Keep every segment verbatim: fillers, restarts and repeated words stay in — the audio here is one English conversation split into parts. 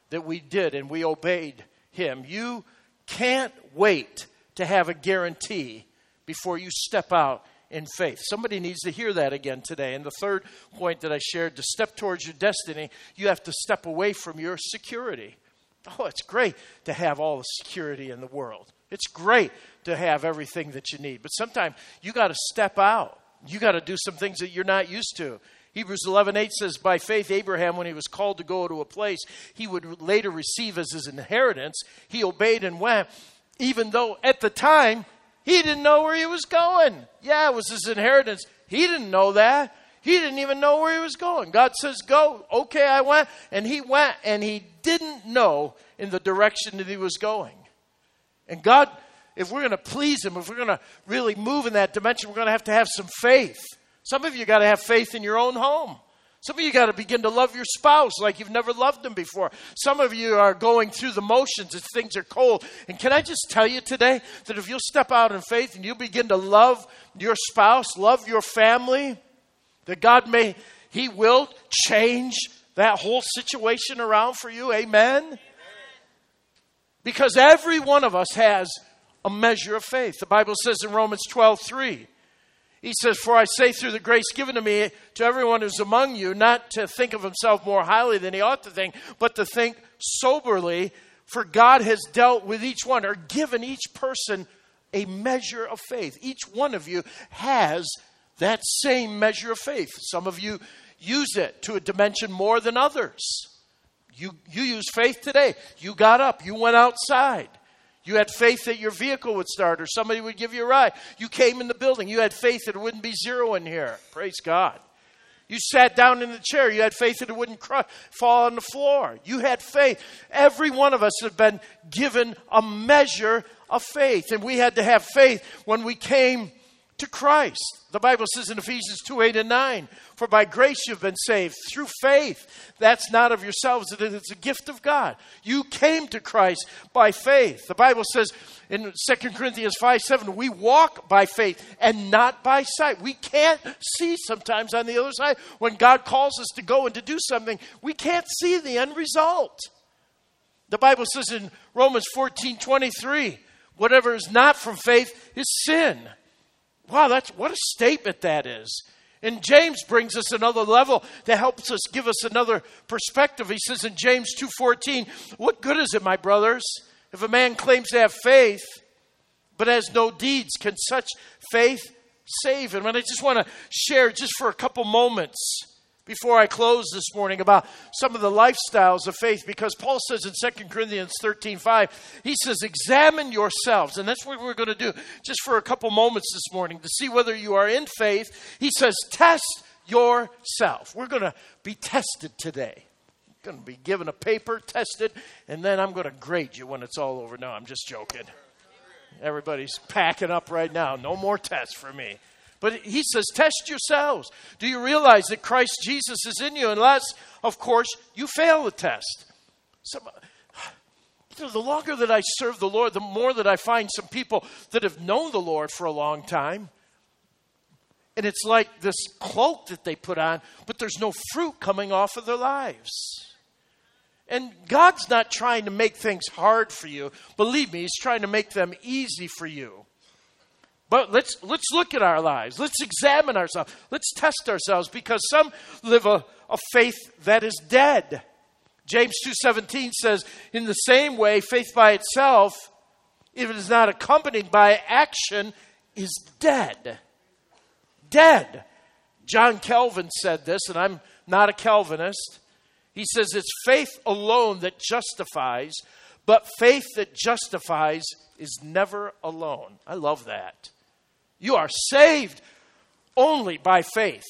that we did and we obeyed him. You can't wait to have a guarantee before you step out in faith. Somebody needs to hear that again today. And the third point that I shared, to step towards your destiny, you have to step away from your security. Oh, it's great to have all the security in the world. It's great to have everything that you need. But sometimes you got to step out. You got to do some things that you're not used to. Hebrews eleven eight says, by faith, Abraham, when he was called to go to a place he would later receive as his inheritance, he obeyed and went, even though at the time he didn't know where he was going. Yeah, it was his inheritance. He didn't know that. He didn't even know where he was going. God says, go. Okay, I went. And he went, and he didn't know in the direction that he was going. And God, if we're going to please him, if we're going to really move in that dimension, we're going to have to have some faith. Some of you got to have faith in your own home. Some of you got to begin to love your spouse like you've never loved them before. Some of you are going through the motions as things are cold. And can I just tell you today that if you'll step out in faith and you begin to love your spouse, love your family, that God may, he will change that whole situation around for you. Amen? Amen. Because every one of us has a measure of faith. The Bible says in Romans twelve three, he says, for I say through the grace given to me to everyone who's among you, not to think of himself more highly than he ought to think, but to think soberly, for God has dealt with each one, or given each person a measure of faith. Each one of you has that same measure of faith. Some of you use it to a dimension more than others. You, you use faith today. You got up. You went outside. You had faith that your vehicle would start or somebody would give you a ride. You came in the building. You had faith that it wouldn't be zero in here. Praise God. You sat down in the chair. You had faith that it wouldn't cr- fall on the floor. You had faith. Every one of us have been given a measure of faith. And we had to have faith when we came to Christ. The Bible says in Ephesians two eight and nine, for by grace you've been saved through faith. That's not of yourselves, it's a gift of God. You came to Christ by faith. The Bible says in Second Corinthians five seven, we walk by faith and not by sight. We can't see sometimes on the other side. When God calls us to go and to do something, we can't see the end result. The Bible says in Romans fourteen twenty-three, whatever is not from faith is sin. Wow, that's what a statement that is. And James brings us another level that helps us give us another perspective. He says in James two fourteen, what good is it, my brothers, if a man claims to have faith, but has no deeds? Can such faith save him? And I just want to share just for a couple moments before I close this morning about some of the lifestyles of faith, because Paul says in Second Corinthians thirteen five, he says, examine yourselves. And that's what we're going to do just for a couple moments this morning to see whether you are in faith. He says, test yourself. We're going to be tested today. Going to be given a paper, tested, and then I'm going to grade you when it's all over. No, I'm just joking. Everybody's packing up right now. No more tests for me. But he says, test yourselves. Do you realize that Christ Jesus is in you? Unless, of course, you fail the test. Some, you know, the longer that I serve the Lord, the more that I find some people that have known the Lord for a long time. And it's like this cloak that they put on, but there's no fruit coming off of their lives. And God's not trying to make things hard for you. Believe me, he's trying to make them easy for you. But let's let's look at our lives. Let's examine ourselves. Let's test ourselves, because some live a, a faith that is dead. James two seventeen says, in the same way, faith by itself, if it is not accompanied by action, is dead. Dead. John Calvin said this, and I'm not a Calvinist. He says it's faith alone that justifies, but faith that justifies is never alone. I love that. You are saved only by faith.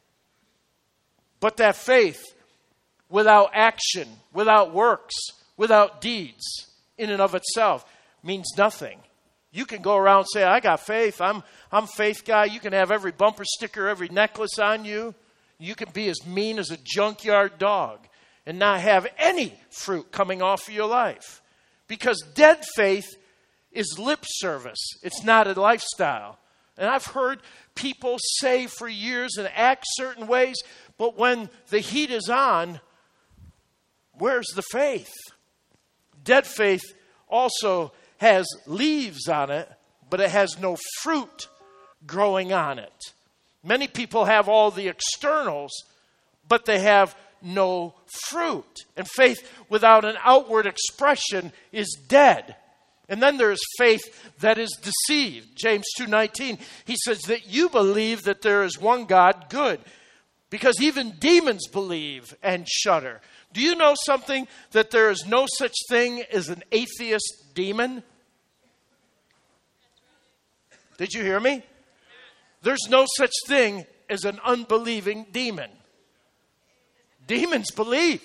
But that faith without action, without works, without deeds, in and of itself, means nothing. You can go around and say, I got faith. I'm I'm faith guy. You can have every bumper sticker, every necklace on you. You can be as mean as a junkyard dog and not have any fruit coming off of your life. Because dead faith is lip service. It's not a lifestyle. And I've heard people say for years and act certain ways, but when the heat is on, Where's the faith? Dead faith also has leaves on it, but it has no fruit growing on it. Many people have all the externals, but they have no fruit. And faith without an outward expression is dead. And then there is faith that is deceived. James two nineteen, he says that you believe that there is one God, good, because even demons believe and shudder. Do you know something? That there is no such thing as an atheist demon? Did you hear me? There's no such thing as an unbelieving demon. Demons believe.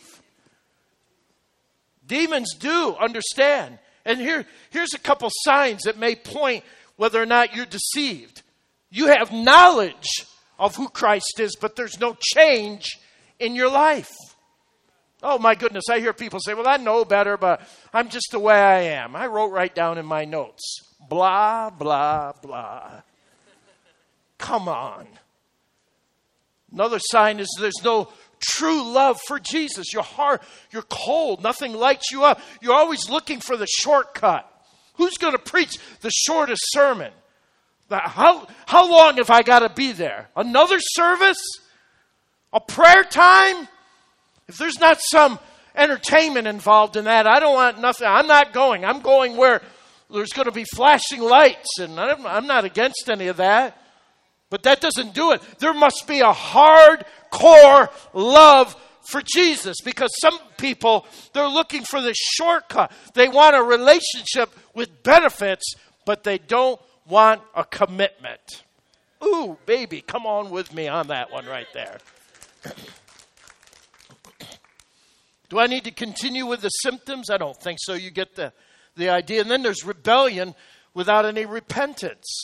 Demons do understand. And here, here's a couple signs that may point whether or not you're deceived. You have knowledge of who Christ is, but there's no change in your life. Oh my goodness, I hear people say, well, I know better, but I'm just the way I am. I wrote right down in my notes, blah, blah, blah. Come on. Another sign is there's no true love for Jesus. Your heart, you're cold. Nothing lights you up. You're always looking for the shortcut. Who's going to preach the shortest sermon? How, how long have I got to be there? Another service? A prayer time? If there's not some entertainment involved in that, I don't want nothing. I'm not going. I'm going where there's going to be flashing lights, and I'm not against any of that. But that doesn't do it. There must be a hardcore love for Jesus, because some people, they're looking for the shortcut. They want a relationship with benefits, but they don't want a commitment. Ooh, baby, come on with me on that one right there. Do I need to continue with the symptoms? I don't think so. You get the, the idea. And then there's rebellion without any repentance.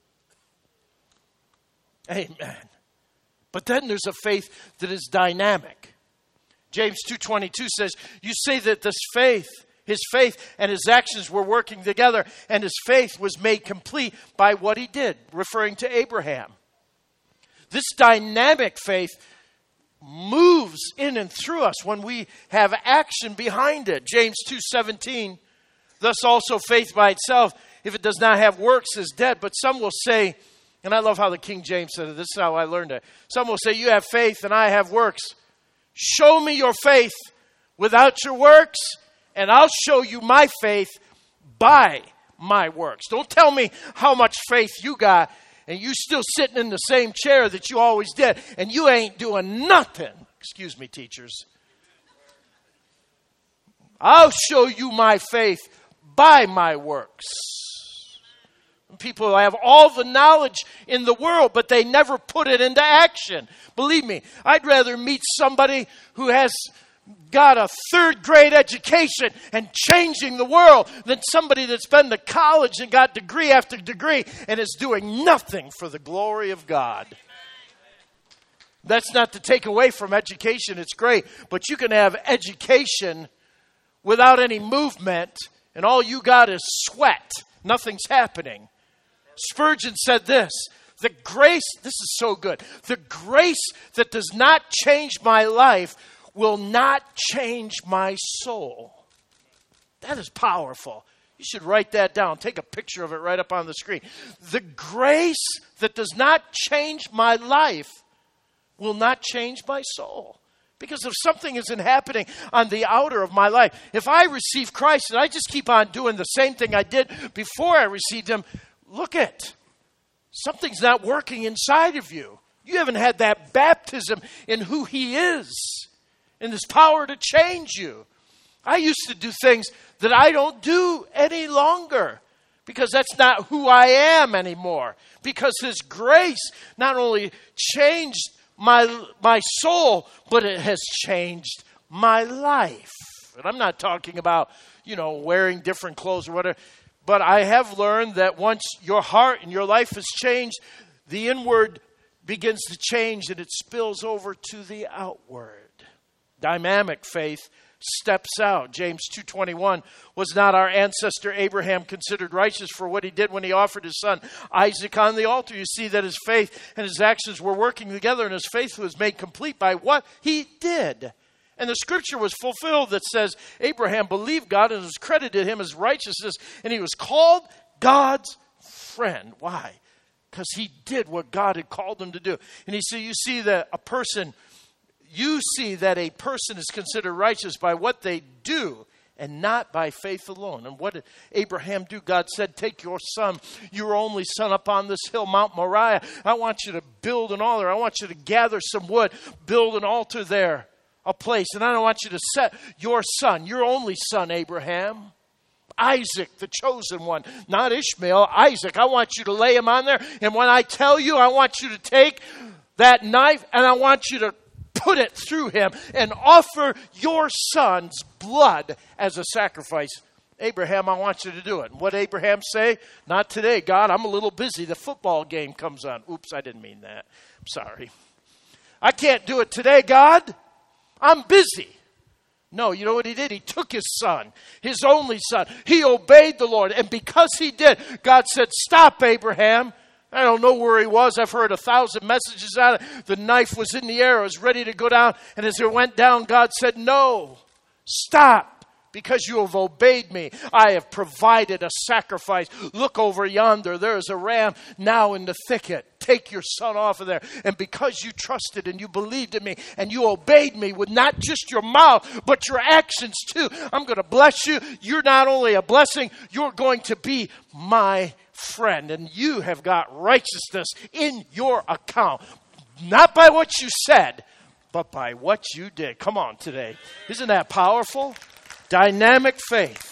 Amen. But then there's a faith that is dynamic. James two twenty-two says, you say that this faith, his faith and his actions were working together, and his faith was made complete by what he did, referring to Abraham. This dynamic faith moves in and through us when we have action behind it. James two seventeen, thus also faith by itself, if it does not have works, is dead. But some will say, and I love how the King James said it, this is how I learned it. Some will say, you have faith and I have works. Show me your faith without your works, and I'll show you my faith by my works. Don't tell me how much faith you got, and you still sitting in the same chair that you always did, and you ain't doing nothing. Excuse me, teachers. I'll show you my faith by my works. People have all the knowledge in the world, but they never put it into action. Believe me, I'd rather meet somebody who has got a third grade education and changing the world than somebody that's been to college and got degree after degree and is doing nothing for the glory of God. That's not to take away from education. It's great. But you can have education without any movement, and all you got is sweat. Nothing's happening. Spurgeon said this, the grace, this is so good, the grace that does not change my life will not change my soul. That is powerful. You should write that down. Take a picture of it right up on the screen. The grace that does not change my life will not change my soul. Because if something isn't happening on the outer of my life, if I receive Christ and I just keep on doing the same thing I did before I received him, look at, something's not working inside of you. You haven't had that baptism in who he is and his power to change you. I used to do things that I don't do any longer because that's not who I am anymore. Because his grace not only changed my my soul, but it has changed my life. And I'm not talking about, you know, wearing different clothes or whatever. But I have learned that once your heart and your life has changed, the inward begins to change and it spills over to the outward. Dynamic faith steps out. James two twenty-one, was not our ancestor Abraham considered righteous for what he did when he offered his son Isaac on the altar? You see that his faith and his actions were working together, and his faith was made complete by what he did. And the scripture was fulfilled that says, Abraham believed God and it was credited him as righteousness, and he was called God's friend. Why? Because he did what God had called him to do. And he said, you see that a person, you see that a person is considered righteous by what they do and not by faith alone. And what did Abraham do? God said, take your son, your only son, up on this hill, Mount Moriah. I want you to build an altar. I want you to gather some wood, build an altar there, a place. And I don't want you to set your son, your only son, Abraham, Isaac, the chosen one, not Ishmael, Isaac. I want you to lay him on there. And when I tell you, I want you to take that knife and I want you to put it through him and offer your son's blood as a sacrifice. Abraham, I want you to do it. And what did Abraham say? Not today, God. I'm a little busy. The football game comes on. Oops, I didn't mean that. I'm sorry. I can't do it today, God. I'm busy. No, you know what he did? He took his son, his only son. He obeyed the Lord. And because he did, God said, stop, Abraham. I don't know where he was. I've heard a thousand messages on it. The knife was in the air. It was ready to go down. And as it went down, God said, no, stop. Because you have obeyed me, I have provided a sacrifice. Look over yonder. There is a ram now in the thicket. Take your son off of there. And because you trusted and you believed in me and you obeyed me with not just your mouth, but your actions too, I'm going to bless you. You're not only a blessing, you're going to be my friend. And you have got righteousness in your account. Not by what you said, but by what you did. Come on today. Isn't that powerful? Dynamic faith.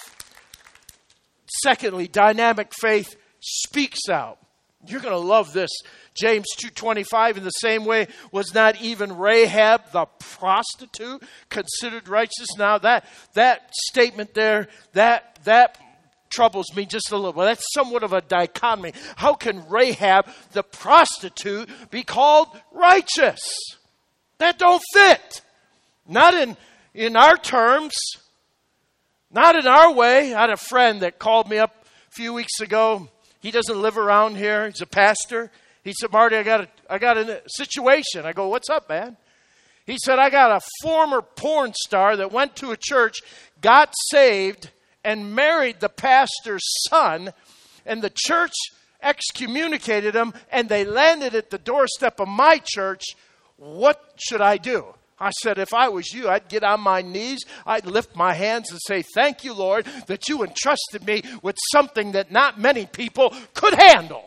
Secondly, dynamic faith speaks out. You're going to love this. James two twenty-five, in the same way, was not even Rahab the prostitute considered righteous? Now that that statement there, that that troubles me just a little bit. That's somewhat of a dichotomy. How can Rahab the prostitute be called righteous? That don't fit. Not in in our terms. Not in our way. I had a friend that called me up a few weeks ago. He doesn't live around here. He's a pastor. He said, Marty, I got a, I got a situation. I go, what's up, man? He said, I got a former porn star that went to a church, got saved, and married the pastor's son, and the church excommunicated him, and they landed at the doorstep of my church. What should I do? I said, if I was you, I'd get on my knees, I'd lift my hands and say, thank you, Lord, that you entrusted me with something that not many people could handle.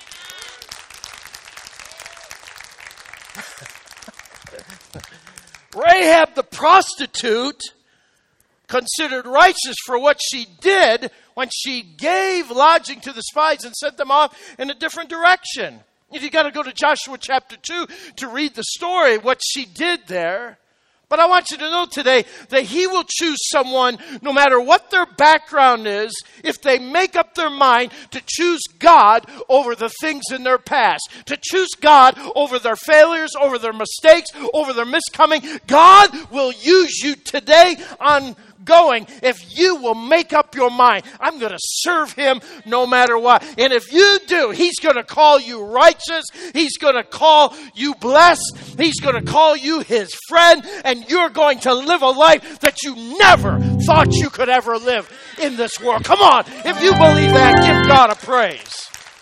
Rahab the prostitute, considered righteous for what she did when she gave lodging to the spies and sent them off in a different direction. If you got to go to Joshua chapter two to read the story, what she did there. But I want you to know today that he will choose someone, no matter what their background is, if they make up their mind to choose God over the things in their past, to choose God over their failures, over their mistakes, over their miscoming. God will use you today on going if you will make up your mind. I'm going to serve him no matter what. And if you do, he's going to call you righteous. He's going to call you blessed. He's going to call you his friend. And you're going to live a life that you never thought you could ever live in this world. Come on. If you believe that, give God a praise.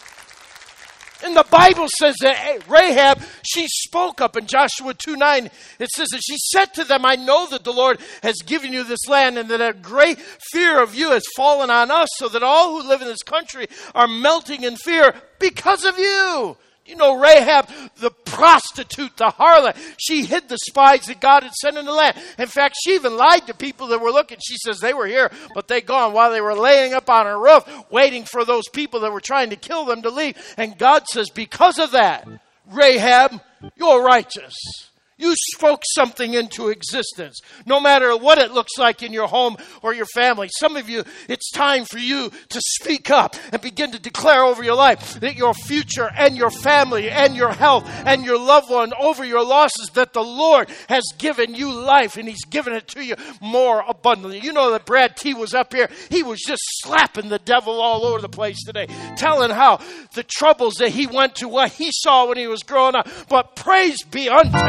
And the Bible says that Rahab, she spoke up in Joshua two nine. It says that she said to them, I know that the Lord has given you this land and that a great fear of you has fallen on us so that all who live in this country are melting in fear because of you. You know, Rahab, the prostitute, the harlot, she hid the spies that God had sent in the land. In fact, she even lied to people that were looking. She says they were here, but they gone while they were laying up on her roof, waiting for those people that were trying to kill them to leave. And God says, because of that, Rahab, you're righteous. You spoke something into existence, no matter what it looks like in your home or your family. Some of you, it's time for you to speak up and begin to declare over your life that your future and your family and your health and your loved one over your losses, that the Lord has given you life and he's given it to you more abundantly. You know that Brad T was up here. He was just slapping the devil all over the place today, telling how the troubles that he went to, what he saw when he was growing up. But praise be unto God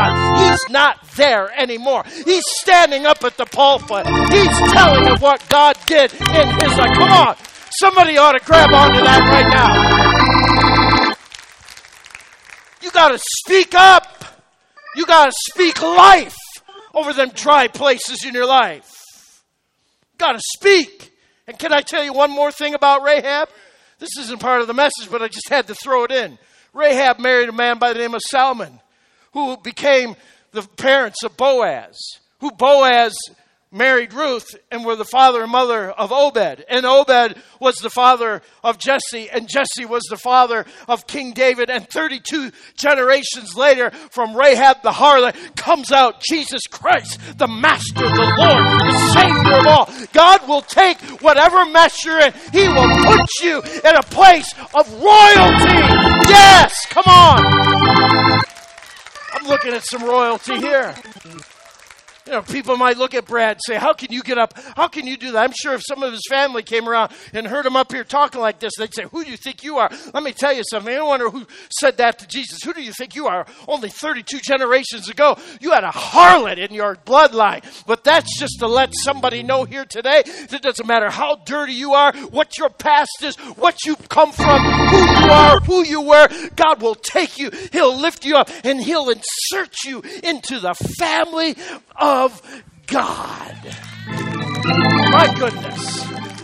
God. He's not there anymore. He's standing up at the pulpit. He's telling of what God did in his life. Come on. Somebody ought to grab onto that right now. You got to speak up. You got to speak life over them dry places in your life. Got to speak. And can I tell you one more thing about Rahab? This isn't part of the message, but I just had to throw it in. Rahab married a man by the name of Salmon, who became the parents of Boaz, who Boaz married Ruth and were the father and mother of Obed. And Obed was the father of Jesse, and Jesse was the father of King David. And thirty-two generations later, from Rahab the harlot, comes out Jesus Christ, the Master, the Lord, the Savior of all. God will take whatever mess you're in. He will put you in a place of royalty. Yes, come on. I'm looking at some royalty here. You know, people might look at Brad and say, how can you get up? How can you do that? I'm sure if some of his family came around and heard him up here talking like this, they'd say, who do you think you are? Let me tell you something. I wonder who said that to Jesus. Who do you think you are? Only thirty-two generations ago, you had a harlot in your bloodline. But that's just to let somebody know here today that it doesn't matter how dirty you are, what your past is, what you've come from, who you are, who you were. God will take you. He'll lift you up and he'll insert you into the family of Of God. My goodness.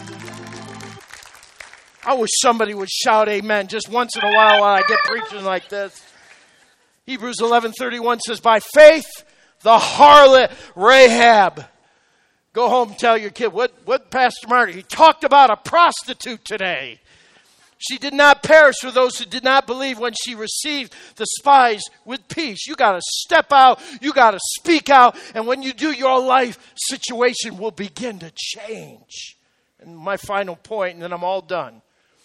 I wish somebody would shout amen just once in a while while I get preaching like this. Hebrews eleven thirty-one says, by faith, the harlot Rahab. Go home and tell your kid, what, what Pastor Marty, he talked about a prostitute today. She did not perish for those who did not believe when she received the spies with peace. You got to step out. You got to speak out. And when you do, your life situation will begin to change. And my final point, and then I'm all done.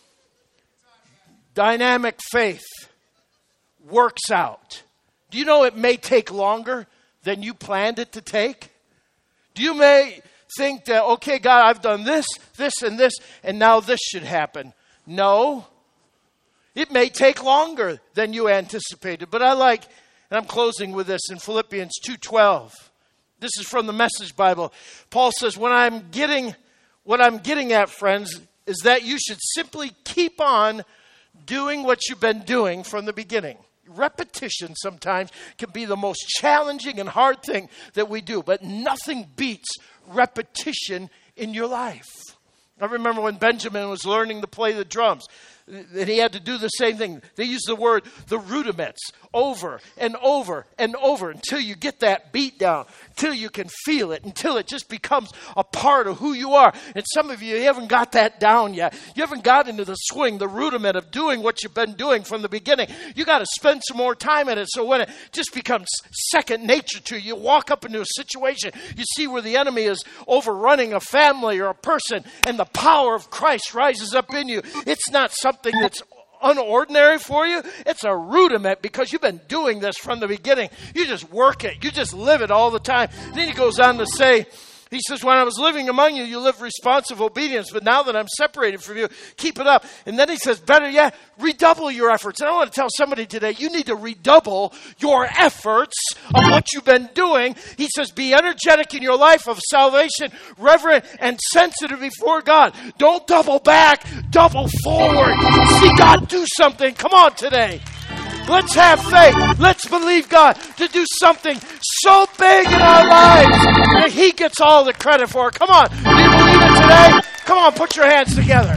Dynamic faith works out. Do you know it may take longer than you planned it to take? Do you may think that, okay, God, I've done this, this, and this, and now this should happen. No, it may take longer than you anticipated. But I like, and I'm closing with this in Philippians two twelve. This is from the Message Bible. Paul says, when I'm getting, what I'm getting at, friends, is that you should simply keep on doing what you've been doing from the beginning. Repetition sometimes can be the most challenging and hard thing that we do, but nothing beats repetition in your life. I remember when Benjamin was learning to play the drums, that he had to do the same thing. They use the word, the rudiments, over and over and over until you get that beat down, until you can feel it, until it just becomes a part of who you are. And some of you, you haven't got that down yet. You haven't got into the swing, the rudiment of doing what you've been doing from the beginning. You got to spend some more time in it. So when it just becomes second nature to you, you walk up into a situation, you see where the enemy is overrunning a family or a person, and the power of Christ rises up in you. It's not something that's unordinary for you. It's a rudiment because you've been doing this from the beginning. You just work it. You just live it all the time. Then he goes on to say, he says, when I was living among you, you lived responsive obedience, but now that I'm separated from you, keep it up. And then he says, better yet, redouble your efforts. And I want to tell somebody today, you need to redouble your efforts of what you've been doing. He says, be energetic in your life of salvation, reverent and sensitive before God. Don't double back, double forward. See God do something. Come on today. Let's have faith. Let's believe God to do something so big in our lives that He gets all the credit for it. Come on. Do you believe it today? Come on, put your hands together.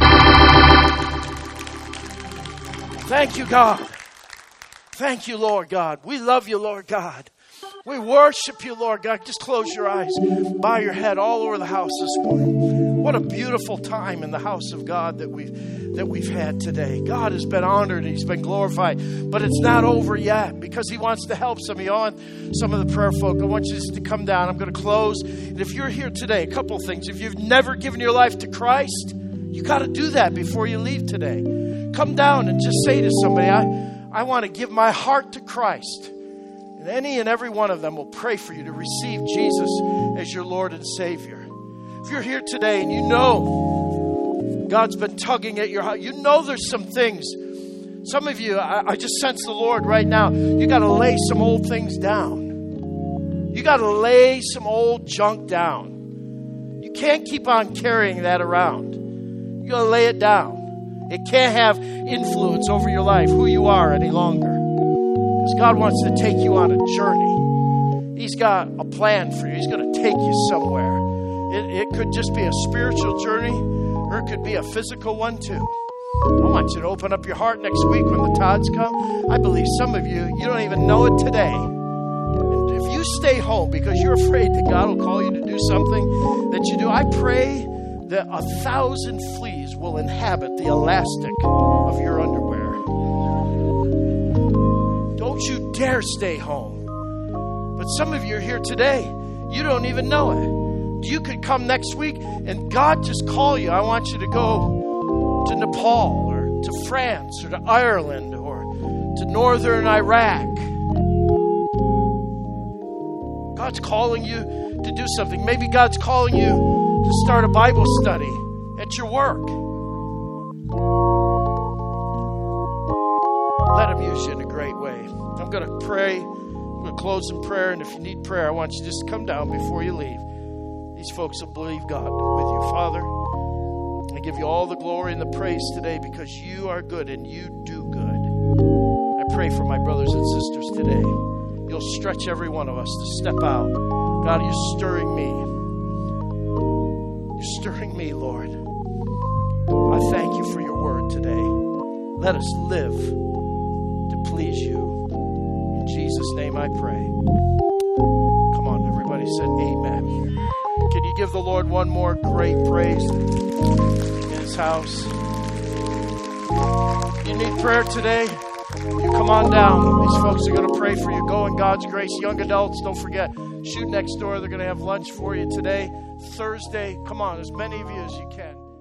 Thank you, God. Thank you, Lord God. We love you, Lord God. We worship you, Lord God. Just close your eyes. Bow your head all over the house this morning. What a beautiful time in the house of God that we've, that we've had today. God has been honored. He's been glorified. But it's not over yet because He wants to help some of you on. Some of the prayer folk, I want you to come down. I'm going to close. And if you're here today, a couple of things. If you've never given your life to Christ, you got to do that before you leave today. Come down and just say to somebody, I, I want to give my heart to Christ. And any and every one of them will pray for you to receive Jesus as your Lord and Savior. If you're here today and you know God's been tugging at your heart, you know there's some things. Some of you, I, I just sense the Lord right now. You got to lay some old things down. got to lay some old junk down. You can't keep on carrying that around. You got to lay it down. It can't have influence over your life, who you are, any longer. Because God wants to take you on a journey. He's got a plan for you. He's going to take you somewhere. It, it could just be a spiritual journey, or it could be a physical one too. I want you to open up your heart next week when the Todds come. I believe some of you, you don't even know it today. And if you stay home because you're afraid that God will call you to do something that you do, I pray that a thousand fleas will inhabit the elastic of your underwear. Don't you dare stay home. But some of you are here today. You don't even know it. You could come next week and God just call you. I want you to go to Nepal or to France or to Ireland or to northern Iraq. God's calling you to do something. Maybe God's calling you to start a Bible study at your work. Let Him use you in a great way. I'm going to pray. I'm going to close in prayer. And if you need prayer, I want you to just come down before you leave. These folks will believe God with you. Father, I give you all the glory and the praise today because you are good and you do good. I pray for my brothers and sisters today. You'll stretch every one of us to step out. God, you're stirring me. You're stirring me, Lord. I thank you for your word today. Let us live to please you. In Jesus' name I pray. Come on, everybody said amen. Can you give the Lord one more great praise in His house? You need prayer today? You come on down. These folks are going to pray for you. Go in God's grace. Young adults, don't forget, shoot next door. They're going to have lunch for you today. Thursday, come on, as many of you as you can.